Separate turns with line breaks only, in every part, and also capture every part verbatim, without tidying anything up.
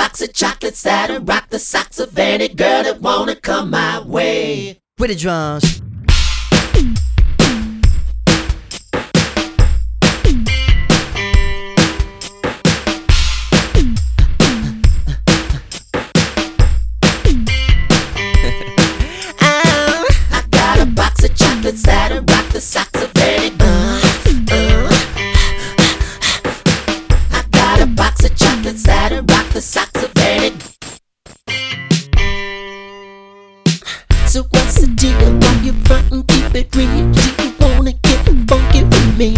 box of chocolates that'll rock the socks of any girl that wanna come my way.
With the drums.
I got a box of chocolates that'll rock the socks of any girl. I got a box of chocolates that'll rock the socks of any. So what's the deal? Why you frontin'? Keep it real. Do you wanna get funky with me?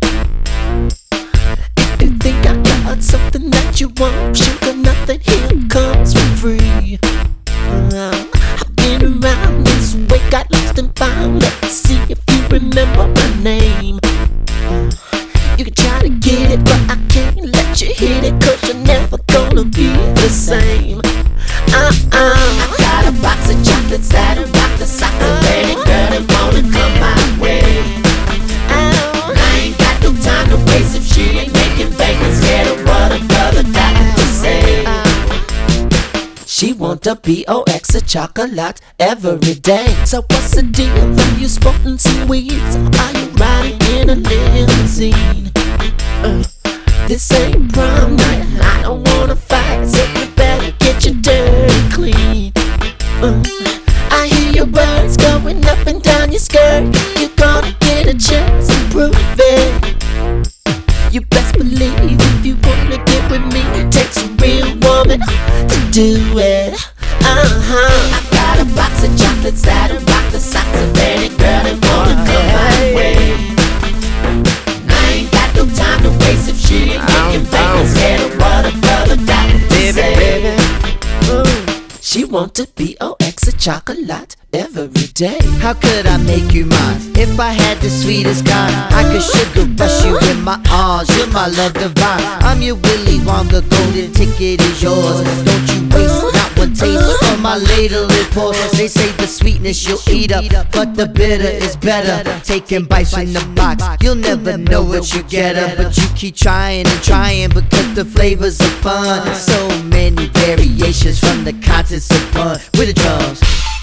If you think I got something that you want, sugar, nothing here comes for free. uh, I've been around this way, got lost and found. Let's see if you remember my name. uh, You can try to get it, but I can't let you hit it, cause you're never gonna be the same. Uh-uh. I got a box of chocolates that'll rock the socks of any girl that wanna come my way. Oh. I ain't got no time to waste if she ain't making bacon, scared of what a brother got to say. She want a B O X of chocolate every day. So what's the deal? Are you sporting some weeds? Are you riding in a limousine? Uh, this ain't prom night, I don't wanna fight, so you better get your dirty clean. uh, I hear your words going up and down your skirt. You're gonna get a chance to prove it. You best believe if you wanna get with me, it takes a real woman to do it. Uh-huh. I got a box of chocolates that'll rock the socks of any girl that wanna come my way. I ain't got no time to waste if she ain't making bacon, scared of what a brother got to say. Baby, she want a B O X of chocolate every day.
How could I make you mine if I had the sweetest kind? I could sugar rush you in my arms, you're my love divine. I'm your Willy Wonka, golden ticket is yours. Don't you waste not one taste from my ladle it pours. They say the sweetness you'll eat up, but the bitter is better. Taking bites from the box, you'll never know what you get up, but you keep trying and trying because the flavors are fun. So many variations from the contents of fun. With the drums.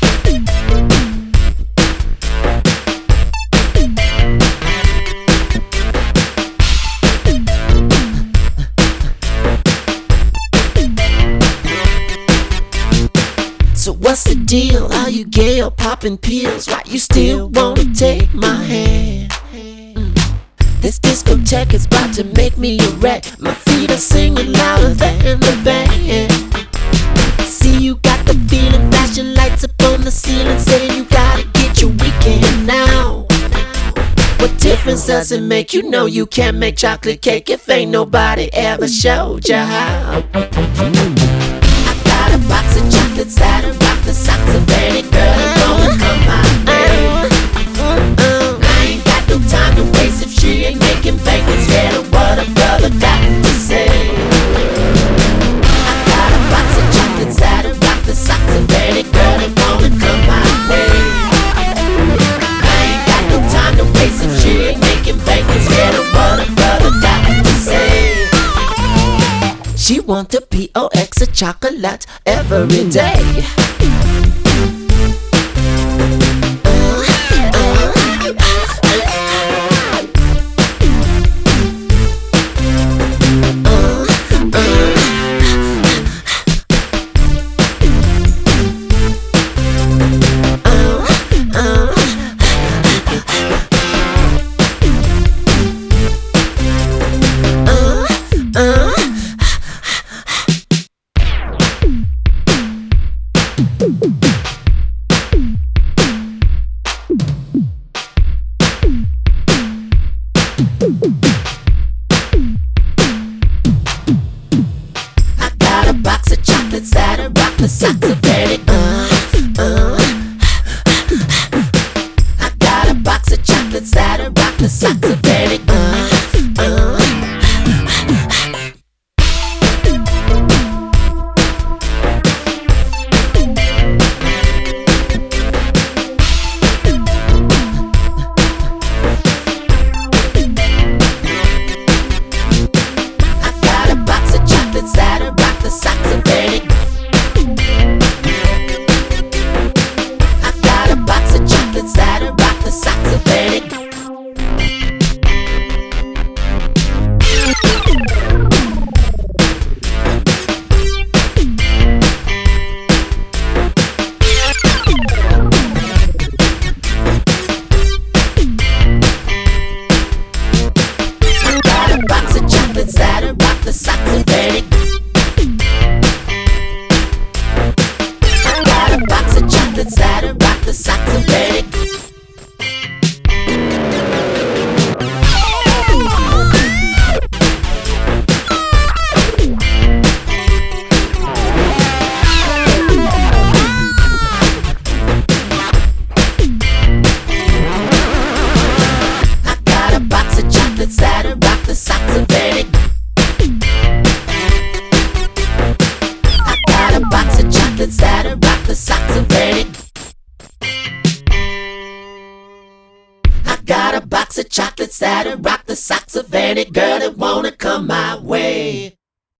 So what's the deal? Are you gay or popping pills? Why you still wanna take my hand? Mm. This discotheque is about to make me a wreck. My feet are singing louder than the band. See, you got the feeling, flashing lights up on the ceiling, saying you gotta get your weekend now. What difference does it make? You know you can't make chocolate cake if ain't nobody ever showed you how. I got a box of chocolates that'll rock the socks of any girl that wanna come my way. I ain't got no time to waste if she ain't making bacon, scared of what a brother got to say. I got a box of chocolates that'll rock the socks of any girl that wanna come my way. I ain't got no time to waste if she ain't making bacon, scared of what a brother got to say. She want a B O X of chocolate every day. I got a box of chocolates that'll rock the socks of any uh, uh. I got a box of chocolates that'll rock the socks of any uh, uh. I got a box of chocolates that'll rock the socks of any the socks of Vanity. I got a box of chocolates that'll rock the socks of Vanity. Girl that wanna come my way.